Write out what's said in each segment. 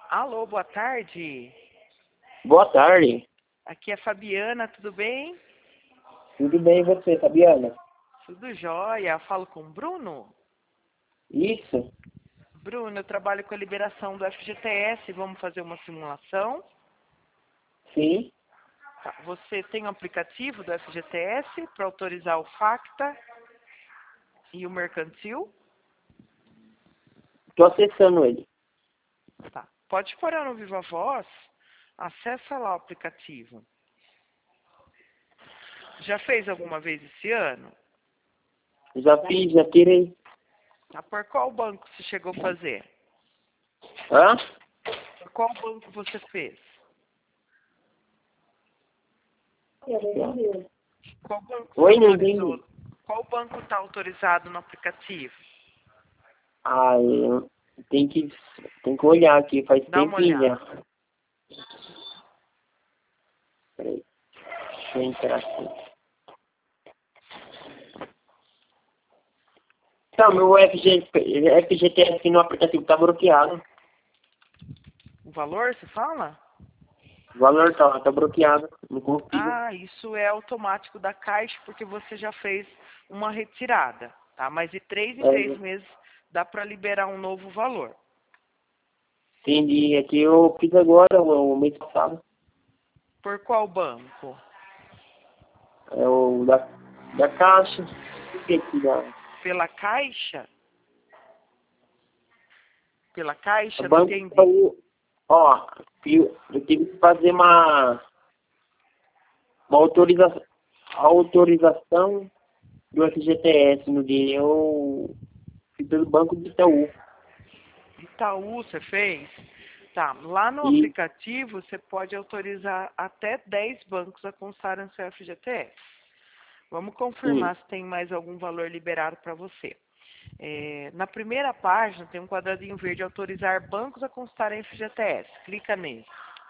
Alô, boa tarde. Boa tarde. Aqui é a Fabiana, tudo bem? Tudo bem e você, Fabiana? Tudo jóia. Falo com o Bruno. Isso? Bruno, eu trabalho com a liberação do FGTS. Vamos fazer uma simulação? Sim. Tá. Você tem o aplicativo do FGTS para autorizar o FACTA e o mercantil? Estou acessando ele. Tá. Pode parar no Viva Voz. Acessa lá o aplicativo. Já fez alguma vez esse ano? Já fiz, já tirei. Tá. Por qual banco você chegou a fazer? Hã? Por qual banco você fez? Qual banco você Oi, não autorizou? entendi. Qual banco está autorizado no aplicativo? Ah, eu tenho que olhar aqui, faz Dá uma tempinho já. olhada. Peraí, deixa eu entrar aqui. Tá, meu FGTS aqui no aplicativo tá bloqueado. O valor, você fala? O valor tá bloqueado, não consigo. Ah, isso é automático da Caixa, porque você já fez uma retirada, tá? Mas de 3 em 3 É, meses dá para liberar um novo valor. entendi, aqui eu fiz agora, o mês passado. Por qual banco? É o da Caixa. O que que dá? Pela Caixa? Pela Caixa? O Não Banco entendi. Itaú, ó, eu tive que fazer uma autorização do FGTS no dia. Eu fiz pelo Banco do Itaú. Itaú, você fez? Tá, lá no E, aplicativo você pode autorizar até 10 bancos a constarem no seu FGTS. Vamos sim, confirmar se tem mais algum valor liberado para você. Na primeira página tem um quadradinho verde, autorizar bancos a constarem FGTS. Clica nele.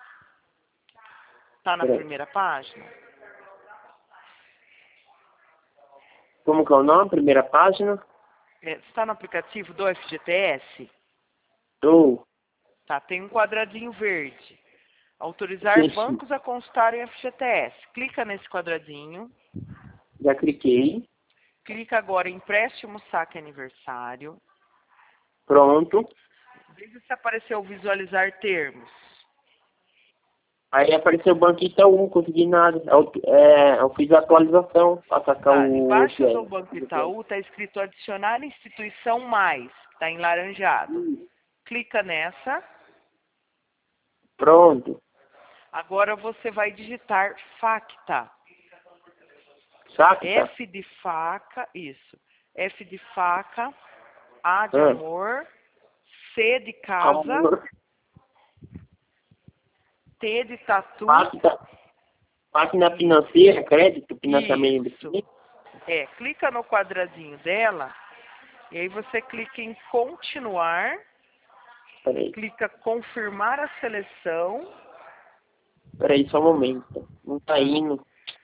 Está na peraí. primeira página? Como que é o nome? Primeira página? Está no aplicativo do FGTS? Tô. Tá, tem um quadradinho verde. Autorizar Sim, sim. bancos a constarem FGTS. Clica nesse quadradinho. Já cliquei. Clica agora em empréstimo saque aniversário. Pronto. Veja se apareceu visualizar termos. Aí apareceu o Banco Itaú, não consegui nada. Eu fiz a atualização para sacar Tá, o debaixo do FGTS. Banco Itaú está escrito adicionar instituição mais, está em laranjado. Clica nessa. Pronto. Agora você vai digitar FACTA. Saca? F de faca, isso. F de faca, A de Ah, amor, C de casa, amor. T de tatu. Pacta, máquina financeira, crédito, financiamento. Isso. Clica no quadradinho dela e aí você clica em continuar, Peraí, clica confirmar a seleção. peraí, só um momento. Não tá Tá. indo.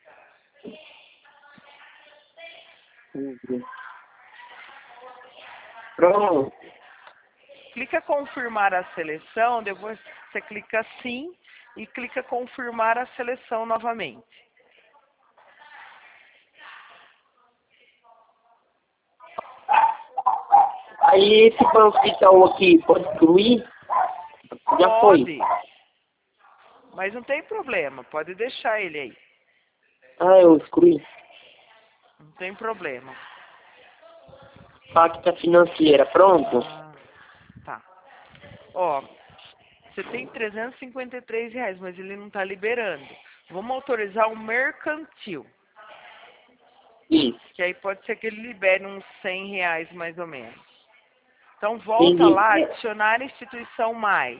Pronto. Clica confirmar a seleção, depois você clica sim e clica confirmar a seleção novamente. Aí esse banco que tá aqui, pode excluir? Já foi. Pode, mas não tem problema, pode deixar ele aí, Ah, eu excluí. não tem problema. Pacta financeira, pronto. Ah, tá. Ó, você tem R$ 353, mas ele não está liberando. Vamos autorizar o mercantil, Isso. que aí pode ser que ele libere uns R$ 100 mais ou menos. Então volta Entendi. lá, adicionar instituição mais.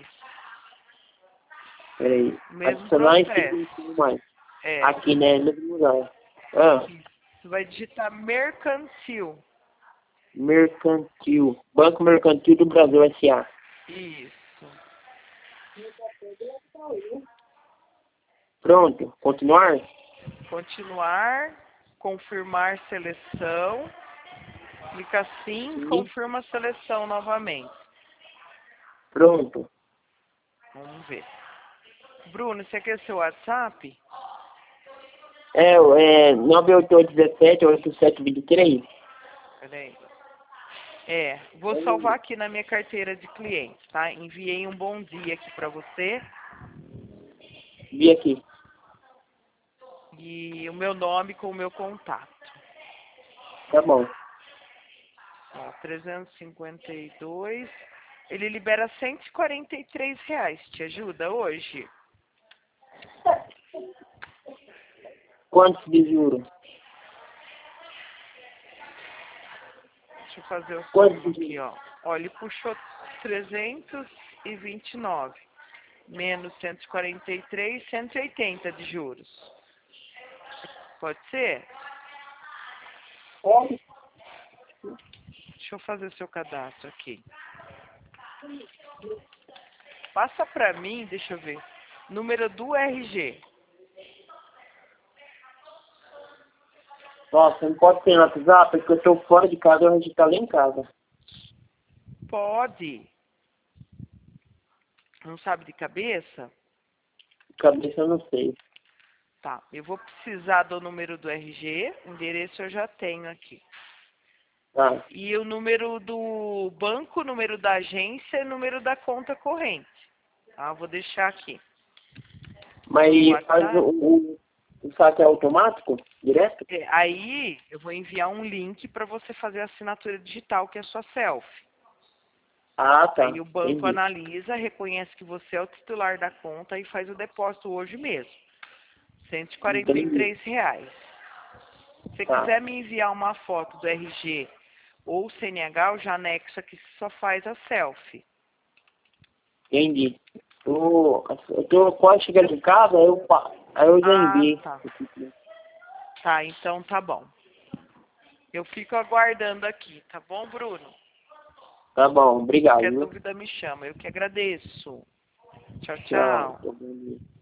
Peraí. Mesmo Adicionar processo. instituição mais. É. Aqui, né? Mesmo lugar. Ah, Você vai digitar mercantil. mercantil. Banco Mercantil do Brasil S.A. Isso. Pronto. Continuar? Continuar. Confirmar seleção. Clica sim, Sim. confirma a seleção novamente. Pronto. Vamos ver. Bruno, você quer seu WhatsApp? É 98817-8723. Peraí. Vou salvar aqui na minha carteira de clientes, tá? Enviei um bom dia aqui pra você. Vi aqui. E o meu nome com o meu contato. Tá bom. Ó, 352. Ele libera R$ 143. Te ajuda hoje? Quantos de juros? Deixa eu fazer o Quantos soma de aqui, juros? ó. Ó, ele puxou 329. Menos 143, 180 de juros. Pode ser? Pode. Deixa eu fazer seu cadastro aqui. Passa pra mim, deixa eu ver. Número do RG. Nossa, não pode ser no WhatsApp, porque eu tô fora de casa, a gente tá lá em casa. Pode. Não sabe de cabeça? Cabeça eu não sei. Tá. Eu vou precisar do número do RG. O endereço eu já tenho aqui. Tá. E o número do banco, o número da agência e o número da conta corrente. Tá? Vou deixar aqui. Mas No faz WhatsApp. o saque é automático? Direto? Aí eu vou enviar um link para você fazer a assinatura digital, que é a sua selfie. Ah, tá. Aí o banco Entendi. analisa, reconhece que você é o titular da conta e faz o depósito hoje mesmo. Entendi. R$ 143. Se você Tá. quiser me enviar uma foto do RG ou CNH, eu já anexo aqui, você só faz a selfie. Entendi. Eu tô quase chegando em casa, aí eu já Ah, enviei. tá. Tá, então tá bom. Eu fico aguardando aqui, tá bom, Bruno? Tá bom, obrigado, Qualquer viu? dúvida me chama. Eu que agradeço. Tchau, Tchau. tchau. Tô bom dia.